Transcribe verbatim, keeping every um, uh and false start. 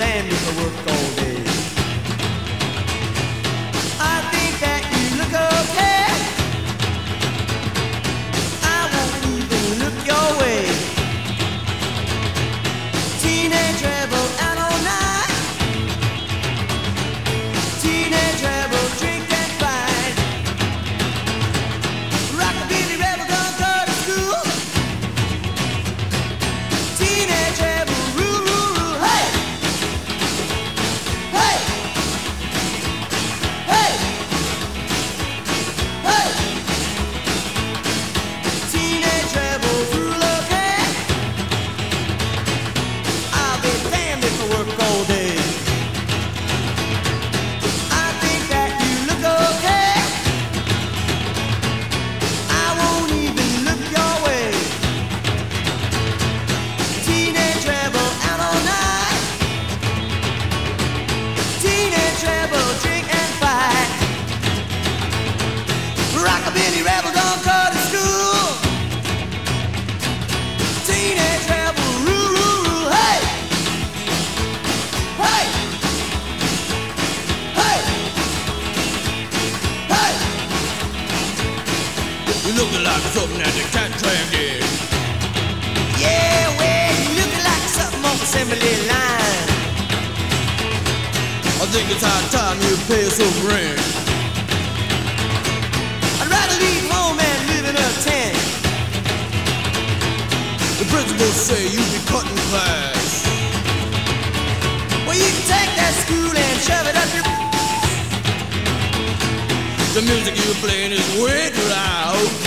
damned if I work all day. I think that you look okay. I won't even look your way. Teenage rebel out all night. Teenage rebel drink and fight. Rockabilly rebel don't go to school. Teenage rebel rule, rule, rule. Hey! Hey! Hey! Hey! Teenage rebels rule okay. I'll be damned if I work all day. I think that you look okay. I won't even look your way. Teenage rebel out all night. Teenage rebel drink and fight. Rockabilly rebel don't go to school. Teenage rebel rule, rule, rule. Hey! Hey! Hey! Hey! You looking like something at the cat train gig. Yeah, well, you looking like something on the assembly line. I think it's high time you pay some rent. I'd rather leave home and live in a tent. The principal say you be cutting class. Well, you can take that school and shove it up your. The music you're playing is way too loud.